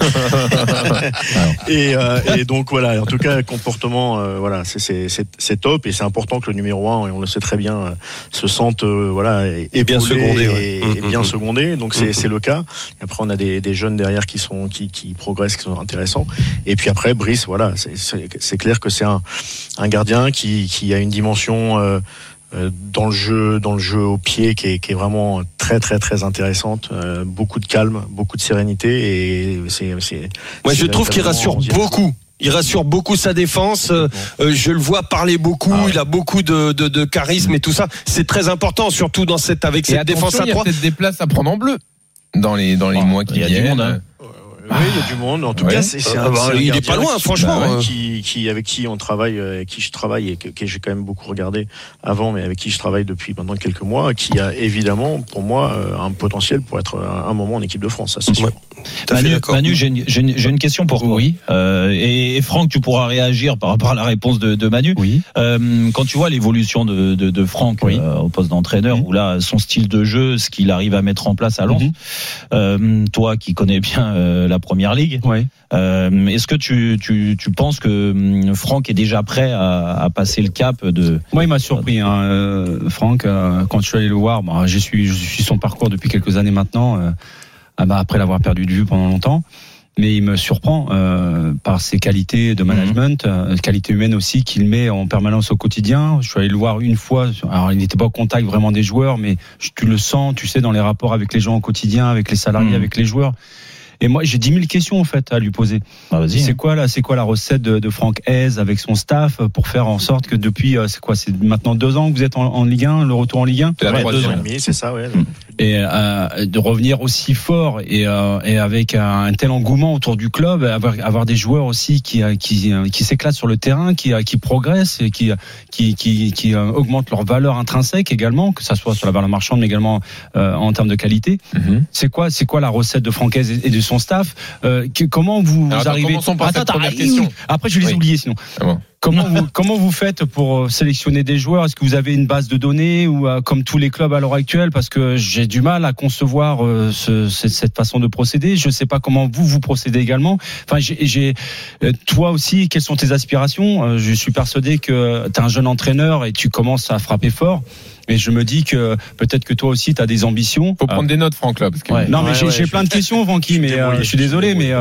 Et donc voilà, en tout cas, comportement, c'est top et c'est important que le numéro 1, et on le sait très bien, se sente et bien secondé, et bien secondé. Donc c'est le cas. Et après, on a des jeunes derrière qui progressent, qui sont intéressants. Et puis après, Brice, c'est clair que c'est un gardien qui a une dimension dans le jeu au pied qui est vraiment très très très intéressante, beaucoup de calme, beaucoup de sérénité et je trouve qu'il rassure beaucoup. Il rassure beaucoup sa défense. Je le vois parler beaucoup. Il a beaucoup de charisme et tout ça. C'est très important, surtout avec cette défense à 3. Il y a peut-être des places à prendre en bleu dans les mois qui viennent. Il y a du monde, hein. Oui, il y a du monde. En tout cas, il est pas loin, franchement. Avec qui on travaille, avec qui je travaille et que j'ai quand même beaucoup regardé avant, mais avec qui je travaille depuis maintenant quelques mois, qui a évidemment, pour moi, un potentiel pour être un moment en équipe de France. Ça, c'est sûr. Manu, j'ai une question pour toi. Oui. Et Franck, tu pourras réagir par rapport à la réponse de Manu. Oui. Quand tu vois l'évolution de Franck au poste d'entraîneur, où là, son style de jeu, ce qu'il arrive à mettre en place à Lens, toi qui connais bien la Première Ligue, est-ce que tu penses que Franck est déjà prêt à passer le cap de... Moi, il m'a surpris, Franck, quand je suis allé le voir. Je suis son parcours depuis quelques années maintenant. Après l'avoir perdu de vue pendant longtemps, mais il me surprend par ses qualités de management, qualités humaines aussi qu'il met en permanence au quotidien. Je suis allé le voir une fois, alors il n'était pas au contact vraiment des joueurs, mais tu le sens, tu sais, dans les rapports avec les gens au quotidien, avec les salariés, avec les joueurs. Et moi, j'ai 10 000 questions en fait à lui poser. C'est quoi la recette de Franck Hez avec son staff pour faire en sorte que depuis c'est maintenant 2 ans que vous êtes en Ligue 1, le retour en Ligue 1. 2 ans et demi, c'est ça, ouais. Et de revenir aussi fort et avec un tel engouement autour du club, avoir des joueurs aussi qui s'éclatent sur le terrain, qui progressent et qui augmentent leur valeur intrinsèque également, que ça soit sur la valeur marchande mais également en termes de qualité. C'est quoi la recette de Franck Hez et de son staff? Comment vous arrivez? Commençons par cette première question. Après, je vais les oublier sinon. Comment vous faites pour sélectionner des joueurs? Est-ce que vous avez une base de données ou comme tous les clubs à l'heure actuelle? Parce que j'ai du mal à concevoir cette façon de procéder. Je ne sais pas comment vous procédez également. Enfin, toi aussi, quelles sont tes aspirations? Je suis persuadé que tu es un jeune entraîneur et tu commences à frapper fort. Mais je me dis que peut-être que toi aussi tu as des ambitions. Faut prendre des notes, Franck, là, parce que... Non, mais j'ai plein de questions, Francky, mais je suis désolé, mais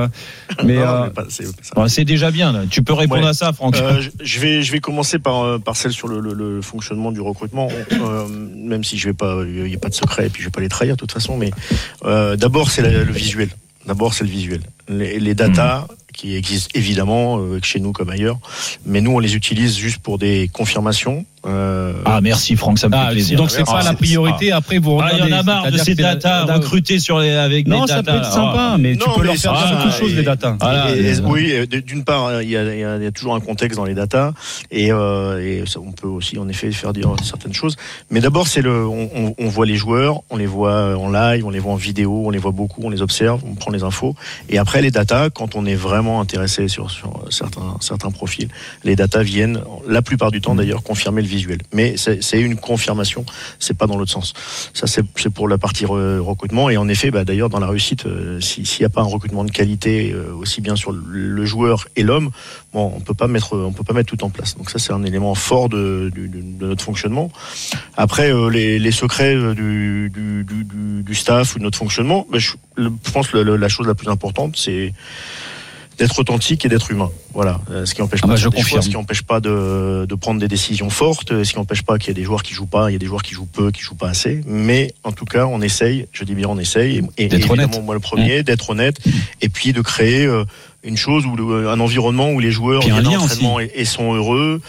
c'est déjà bien. Là. Tu peux répondre à ça, Franck. Je vais commencer par celle sur le fonctionnement du recrutement, même si il y a pas de secret et puis je vais pas les trahir de toute façon. Mais d'abord c'est le visuel. D'abord c'est le visuel. Les datas qui existent évidemment chez nous comme ailleurs, mais nous on les utilise juste pour des confirmations Merci Franck, ça me fait plaisir. Donc c'est pas la priorité. Après vous regardez. Il y en a marre de ces data recrutés avec des data. Non, ça peut être sympa, mais tu peux leur faire beaucoup de choses les data. Oui, d'une part, il y a toujours un contexte dans les data et ça, on peut aussi en effet faire dire certaines choses. Mais d'abord, on voit les joueurs, on les voit en live, on les voit en vidéo, on les voit beaucoup, on les observe, on prend les infos. Et après les data, quand on est vraiment intéressé sur certains profils, les data viennent la plupart du temps d'ailleurs confirmer le visuel. Mais c'est une confirmation, c'est pas dans l'autre sens. Ça c'est pour la partie recrutement. Et en effet, d'ailleurs dans la réussite, s'il n'y a pas un recrutement de qualité aussi bien sur le joueur et l'homme, bon, on peut pas mettre tout en place. Donc ça c'est un élément fort de notre fonctionnement. Après les secrets du staff ou de notre fonctionnement, je pense que la chose la plus importante c'est d'être authentique et d'être humain. Voilà. Ce qui n'empêche pas de faire des choix, ce qui n'empêche pas de prendre des décisions fortes, ce qui n'empêche pas qu'il y ait des joueurs qui jouent pas, il y a des joueurs qui jouent peu, qui jouent pas assez. Mais en tout cas, on essaye, je dis bien on essaye, et évidemment moi le premier, d'être honnête, et puis de créer une chose ou un environnement où les joueurs viennent à l'entraînement et sont heureux,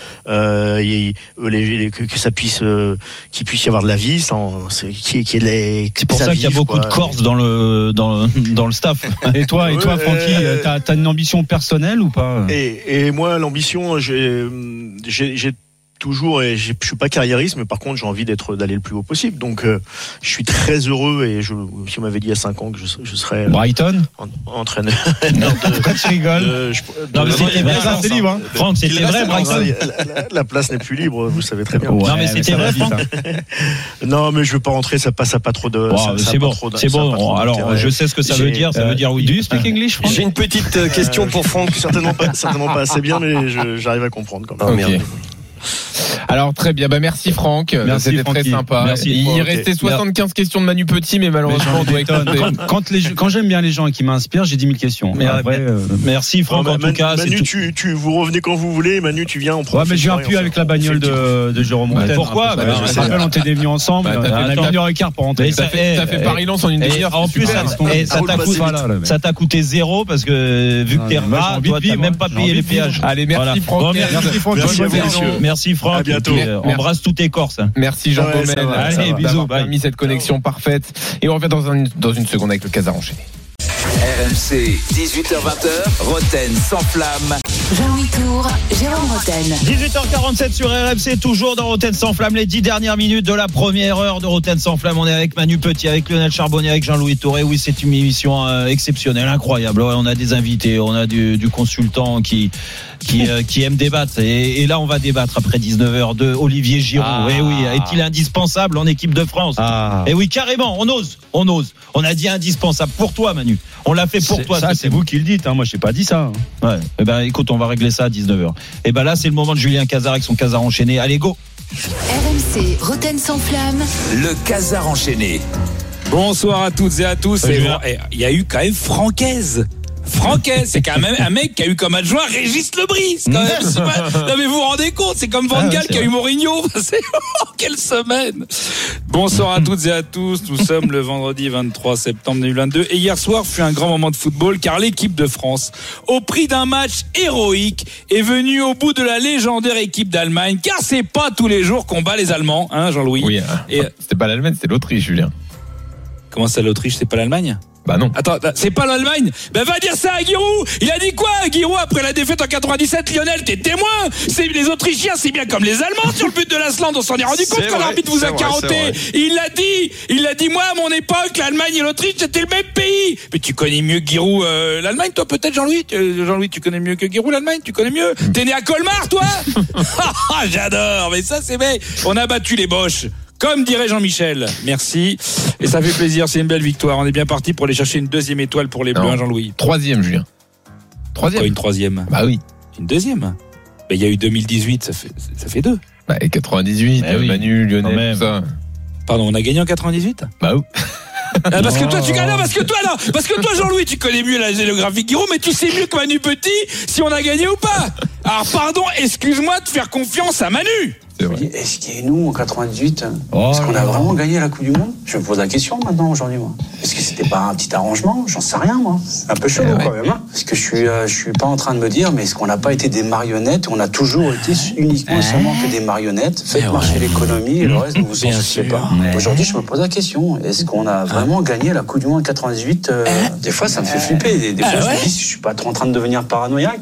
que ça puisse, qu'il puisse y avoir de la vie, c'est pour ça qu'il y a beaucoup de Corses dans le staff. Et toi, Francky, t'as une ambition personnelle ou pas? Et moi, l'ambition, j'ai toujours, et je suis pas carriériste, mais par contre j'ai envie d'aller le plus haut possible. Donc je suis très heureux, et si on m'avait dit il y a 5 ans que je serais Brighton entraîneur. Pourquoi tu rigoles? Non mais c'était vrai, c'est libre. Hein. Franck, c'était vrai, Brighton. La place n'est plus libre, vous savez très bien. Non mais c'était vrai, Franck. Non mais je veux pas rentrer, ça passe pas trop de. C'est bon. Alors je sais ce que ça veut dire. Ça veut dire oui. Do you speak English, Franck? J'ai une petite question pour Franck. Certainement pas assez bien, mais j'arrive à comprendre quand même. Okay. Alors très bien, merci Franck, c'était très sympa. Merci, il restait 75 questions de Manu Petit, mais malheureusement quand j'aime bien les gens et qui m'inspirent, j'ai 10 000 questions. Mais après, merci Franck, en tout cas. Manu, tu vous revenez quand vous voulez. Manu, tu viens, on prend. Ouais, mais je viens plus avec la bagnole de Jérôme Montaigne. Pourquoi? Je me rappelle, on était venus ensemble. On a une heure et quart pour rentrer. Ça fait Paris-Lens en une demi-heure. En plus, ça t'a coûté 0 parce que vu que t'es rat, toi t'as même pas payé les péages. Allez, merci Franck. Merci Franck. À bientôt. Embrasse tous tes Corses. Merci Jean Gomez. Allez, bisous. Permis cette connexion parfaite. Et on revient dans une seconde avec le Casar enchaîné. RMC, 18h20, Roten sans flamme. Jean-Louis Tour, Jérôme Roten. 18h47 sur RMC, toujours dans Roten sans flamme, les 10 dernières minutes de la première heure de Roten sans flamme. On est avec Manu Petit, avec Lionel Charbonnier, avec Jean-Louis Touré. Oui, c'est une émission exceptionnelle, incroyable. Ouais, on a des invités, on a du consultant qui aime débattre. Et là, on va débattre après 19h de Olivier Giroud. Et oui, est-il indispensable en équipe de France? Et oui, carrément, on ose. On a dit indispensable pour toi, Manu. On l'a fait pour toi. Ça, c'est vous qui le dites. Moi, je n'ai pas dit ça. Ouais. Eh ben, écoute, on va régler ça à 19h. Et ben là, c'est le moment de Julien Cazard avec son Casar enchaîné. Allez, go. RMC, Roten sans flamme. Le Casar enchaîné. Bonsoir à toutes et à tous. Il y a eu quand même Francaise, c'est quand même un mec qui a eu comme adjoint Régis Lebris. Quand même, non mais vous vous rendez compte, c'est comme Van Gaal qui a eu Mourinho. Quelle semaine. Bonsoir à toutes et à tous. Nous sommes le vendredi 23 septembre 2022 et hier soir fut un grand moment de football car l'équipe de France, au prix d'un match héroïque, est venue au bout de la légendaire équipe d'Allemagne. Car c'est pas tous les jours qu'on bat les Allemands, hein, Jean-Louis. Oui. Et c'était pas l'Allemagne, c'était l'Autriche, Julien. Comment ça, l'Autriche, c'est pas l'Allemagne? Bah non. Attends, c'est pas l'Allemagne? Ben va dire ça à Giroud. Il a dit quoi, Giroud, après la défaite en 97? Lionel, t'es témoin. Les Autrichiens, c'est bien comme les Allemands sur le but de l'Islande. On s'en est rendu compte quand l'arbitre vous a carotté. Il l'a dit, moi, à mon époque, l'Allemagne et l'Autriche, c'était le même pays. Mais tu connais mieux Giroud l'Allemagne, toi, peut-être, Jean-Louis? Jean-Louis, tu connais mieux que Giroud l'Allemagne? Tu connais mieux? T'es né à Colmar, toi? J'adore. Mais ça, c'est vrai. On a battu les Boches. Comme dirait Jean-Michel, merci. Et ça fait plaisir, c'est une belle victoire. On est bien parti pour aller chercher une deuxième étoile pour les Bleus, hein, Jean-Louis. Troisième, Julien. Pourquoi une troisième? Bah oui. Une deuxième. Il y a eu 2018, ça fait 2. Bah, et 98, Manu, Lionel, tout ça. Pardon, on a gagné en 98? Bah oui. Parce que toi, Jean-Louis, tu connais mieux la géographie Giroud, mais tu sais mieux que Manu Petit si on a gagné ou pas. Alors pardon, excuse-moi de faire confiance à Manu. Je me dis, est-ce qu'il y a nous en 98 est-ce qu'on a vraiment gagné la Coupe du Monde? Je me pose la question maintenant aujourd'hui, moi. Est-ce que c'était pas un petit arrangement? J'en sais rien, moi. C'est un peu chelou quand même. Hein. Parce que je suis pas en train de me dire, mais est-ce qu'on n'a pas été des marionnettes? On a toujours été uniquement et seulement que des marionnettes. Faites marcher l'économie et le reste, vous en souciez pas. Aujourd'hui, je me pose la question. Est-ce qu'on a vraiment gagné la Coupe du Monde 98? Des fois, ça me fait flipper. Des fois, je me dis, je suis pas trop en train de devenir paranoïaque.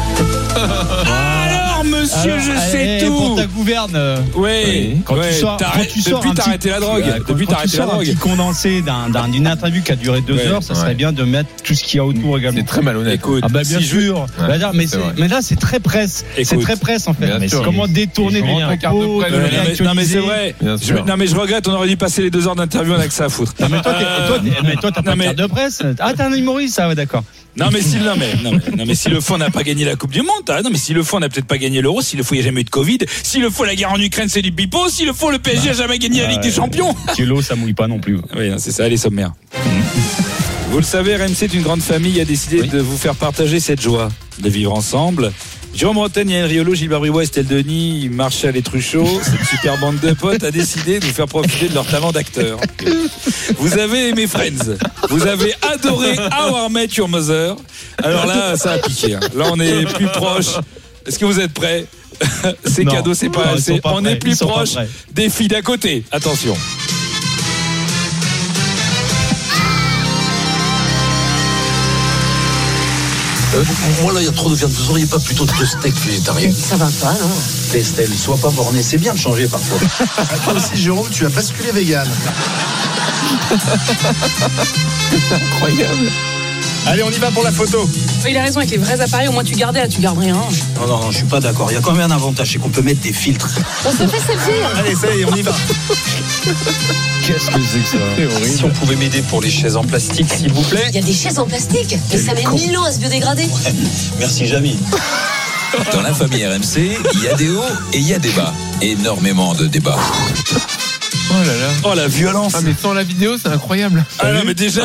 Monsieur, je sais tout. Pour ta gouverne. Oui. Quand tu sors, depuis t'as arrêté la drogue. Depuis t'as arrêté la drogue. Un petit condensé d'une interview qui a duré 2 heures, ça serait bien de mettre tout ce qu'il y a autour également. C'est très malhonnête. Écoute, bien sûr. Mais là, c'est très presse. C'est très presse en fait. Comment détourner Non mais c'est vrai. Non mais je regrette. On aurait dû passer les 2 heures d'interview avec ça à foutre. Non mais toi, t'as pas de carte de presse. Ah, t'es un humoriste, ça, ouais, d'accord. Non mais si le fond n'a pas gagné la Coupe du Monde, non mais si le fond n'a peut-être pas gagné l'Euro, si le fond il n'y a jamais eu de Covid, si le fond la guerre en Ukraine c'est du pipeau, si le fond le PSG a jamais gagné la Ligue des Champions. Que l'eau ça mouille pas non plus. Oui, c'est ça les sommaires. Vous le savez, RMC est une grande famille, a décidé de vous faire partager cette joie de vivre ensemble. Jérôme Rotten, Yann Riolo, Gilbert Bribois, Estelle Denis, Marshall et Truchot, cette super bande de potes a décidé de vous faire profiter de leur talent d'acteur. Vous avez aimé Friends, vous avez adoré How I Met Your Mother. Alors là, ça a piqué. Là, on est plus proche. Est-ce que vous êtes prêts? C'est cadeau, c'est pas assez. On est plus proche des filles d'à côté. Attention. Moi là il y a trop de viande, vous auriez pas plutôt de steak végétarien? Ça va pas, non? Estelle, sois pas borné, c'est bien de changer parfois. Toi aussi Jérôme, tu as basculé vegan. C'est incroyable. Allez, on y va pour la photo. Il a raison, avec les vrais appareils, au moins tu gardais, là tu gardes rien. Non, je suis pas d'accord. Il y a quand même un avantage, c'est qu'on peut mettre des filtres. On se fait selfie. Allez, ça y est, on y va. Qu'est-ce que c'est que ça? C'est horrible. Si on pouvait m'aider pour les chaises en plastique, s'il vous plaît. Il y a des chaises en plastique, mais ça met 1000 ans à se biodégrader. Ouais, merci, Jamy. Dans la famille RMC, il y a des hauts et il y a des bas. Énormément de débats. Oh là là. Oh la violence. Ah mais sans la vidéo c'est incroyable. Ah non mais déjà.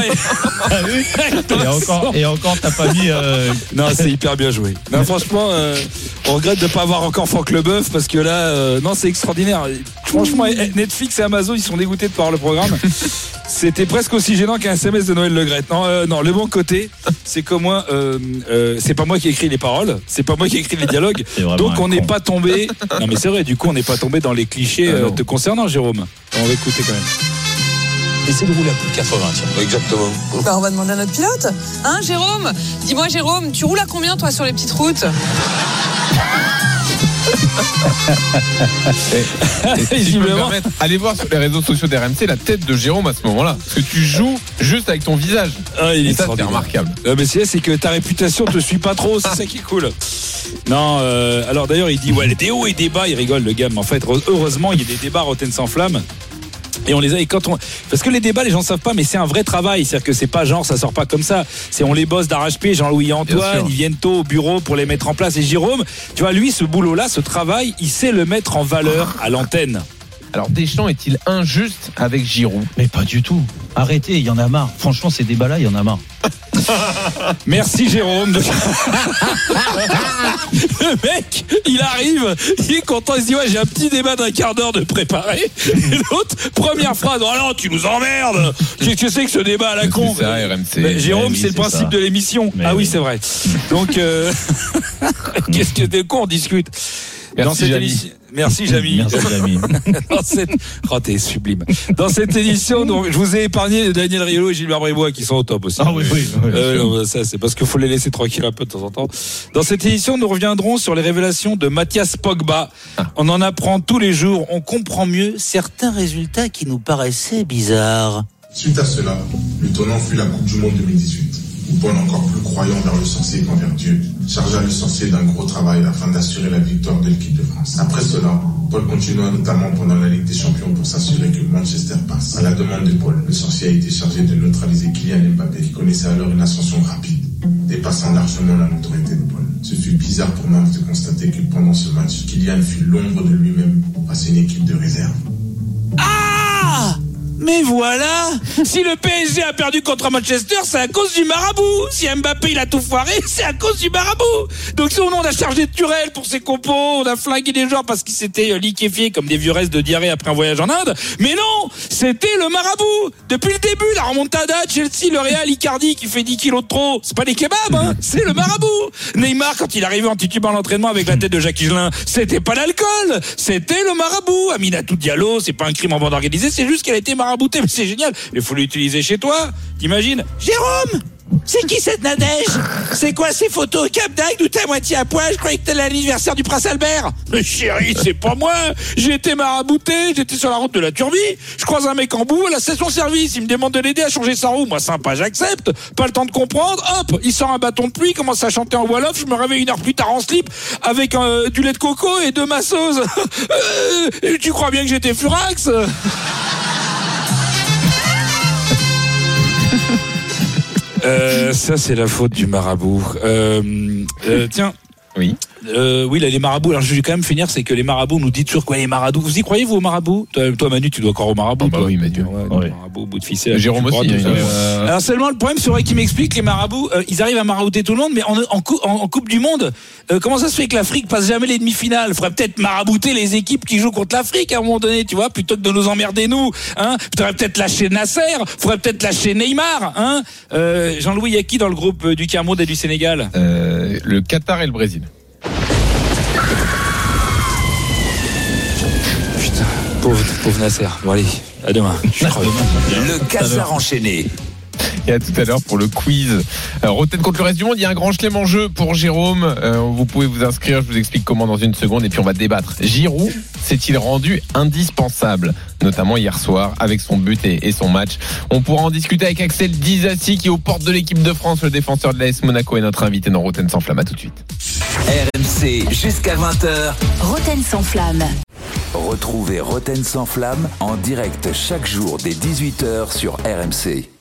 et encore t'as pas mis. Non c'est hyper bien joué. Non franchement on regrette de pas avoir encore Franck Leboeuf parce que là non c'est extraordinaire. Franchement Netflix et Amazon ils sont dégoûtés de voir le programme. C'était presque aussi gênant qu'un SMS de Noël Le Graët. Non, le bon côté, c'est que moi, c'est pas moi qui ai écrit les paroles, c'est pas moi qui ai écrit les dialogues. Donc on n'est pas tombé. Non mais c'est vrai, du coup on n'est pas tombé dans les clichés te concernant, Jérôme. On va écouter quand même. Essayez de rouler à plus de 80, tiens. Exactement. Bah on va demander à notre pilote. Hein, Jérôme? Dis-moi, Jérôme, tu roules à combien toi sur les petites routes? Si je peux me permettre, allez voir sur les réseaux sociaux d'RMC la tête de Jérôme à ce moment-là. Parce que tu joues juste avec ton visage. Ah, il est ça, c'est remarquable. Mais c'est que ta réputation te suit pas trop, c'est ça qui est cool. Non, alors d'ailleurs, il dit ouais, des hauts et des bas, il rigole le gars. Mais en fait, heureusement, il y a des débats Rotten sans flamme. Et on les a, et quand on, parce que les débats, les gens savent pas, mais c'est un vrai travail. C'est-à-dire que c'est pas genre, ça sort pas comme ça. C'est, on les bosse d'arrache-pied, Jean-Louis et Antoine, ils viennent tôt au bureau pour les mettre en place. Et Jérôme, tu vois, lui, ce boulot-là, ce travail, il sait le mettre en valeur à l'antenne. Alors Deschamps est-il injuste avec Giroud? Mais pas du tout. Arrêtez, il y en a marre. Franchement, ces débats-là, il y en a marre. Merci Jérôme. Le mec, il arrive, il est content, il se dit ouais, j'ai un petit débat d'un quart d'heure de préparer. Et l'autre, première phrase, oh non, tu nous emmerdes. Qu'est-ce que c'est que ce débat à la con? C'est ça, RMC. Jérôme, oui, c'est le principe de l'émission. Mais oui, c'est vrai. Donc, qu'est-ce que t'es con, on discute. Merci Jamy. Merci Jamy. Oh, t'es sublime. Dans cette édition, donc, je vous ai épargné Daniel Riolo et Gilbert Bribois qui sont au top aussi. Ah oui. Non, ça, c'est parce qu'il faut les laisser tranquilles un peu de temps en temps. Dans cette édition, nous reviendrons sur les révélations de Mathias Pogba. On en apprend tous les jours. On comprend mieux certains résultats qui nous paraissaient bizarres. Suite à cela, le tournant fut la Coupe du Monde 2018. Où Paul, encore plus croyant vers le sorcier qu'envers Dieu, chargea le sorcier d'un gros travail afin d'assurer la victoire de l'équipe de France. Après cela, Paul continua notamment pendant la Ligue des Champions pour s'assurer que Manchester passe. À la demande de Paul, le sorcier a été chargé de neutraliser Kylian Mbappé, qui connaissait alors une ascension rapide, dépassant largement la notoriété de Paul. Ce fut bizarre pour Marc de constater que pendant ce match, Kylian fut l'ombre de lui-même pour passer une équipe de réserve. Ah! Mais voilà, si le PSG a perdu contre Manchester, c'est à cause du marabout. Si Mbappé il a tout foiré, c'est à cause du marabout. Donc si on a chargé de Turel pour ses compos, on a flingué des joueurs parce qu'ils s'étaient liquéfiés comme des vieux restes de diarrhée après un voyage en Inde. Mais non, c'était le marabout. Depuis le début, la remontada, Chelsea, le Real, Icardi qui fait 10 kilos de trop. C'est pas des kebabs, hein, c'est le marabout. Neymar, quand il arrivait en titubant à l'entraînement avec la tête de Jacques Higelin, c'était pas l'alcool, c'était le marabout. Aminatou Diallo, c'est pas un crime en bande organisée, c'est juste qu'elle a été maraboutée. Mais c'est génial, il faut l'utiliser chez toi. T'imagines? Jérôme, c'est qui cette Nadège? C'est quoi ces photos Cap d'Agde où t'es à moitié à poil? Je croyais que c'était l'anniversaire du prince Albert. Mais chérie, c'est pas moi. J'ai été marabouté, j'étais sur la route de la Turbie. Je croise un mec en bout à la station-service. Il me demande de l'aider à changer sa roue. Moi, sympa, j'accepte. Pas le temps de comprendre. Hop, il sort un bâton de pluie, commence à chanter en Wolof. Je me réveille 1 heure plus tard en slip avec du lait de coco et 2 masseuses. Tu crois bien que j'étais furax? Ça c'est la faute du marabout. Tiens. Oui. Oui, là, les marabouts. Alors, je vais quand même finir, c'est que les marabouts nous disent toujours quoi, les marabouts. Vous y croyez, vous, aux marabouts? Toi, Manu, tu dois croire aux marabouts. Bah oui, Manu. Ouais. Marabouts, bout de ficelle. Jérôme aussi. Alors, seulement, le problème, c'est vrai qu'il m'explique, les marabouts, ils arrivent à marabouter tout le monde, mais en Coupe du Monde, comment ça se fait que l'Afrique passe jamais les demi-finales? Faudrait peut-être marabouter les équipes qui jouent contre l'Afrique à un moment donné, tu vois, plutôt que de nous emmerder, nous, hein. Faudrait peut-être lâcher Nasser, faudrait peut-être lâcher Neymar, hein. Jean-Louis, il y a qui dans le groupe du Cameroun et du Sénégal? Le Qatar et le Brésil. Pauvre Nasser. Bon allez, à demain. Le Qatar enchaîné. Et à tout à l'heure pour le quiz. Roten contre le reste du monde, il y a un grand chelem en jeu pour Jérôme. Vous pouvez vous inscrire, je vous explique comment dans une seconde et puis on va débattre. Giroud s'est-il rendu indispensable, notamment hier soir avec son but et son match? On pourra en discuter avec Axel Disasi qui est aux portes de l'équipe de France, le défenseur de l'AS Monaco, est notre invité dans Roten sans flamme. À tout de suite. RMC jusqu'à 20h. Roten sans flamme. Retrouvez Roten sans flamme en direct chaque jour dès 18h sur RMC.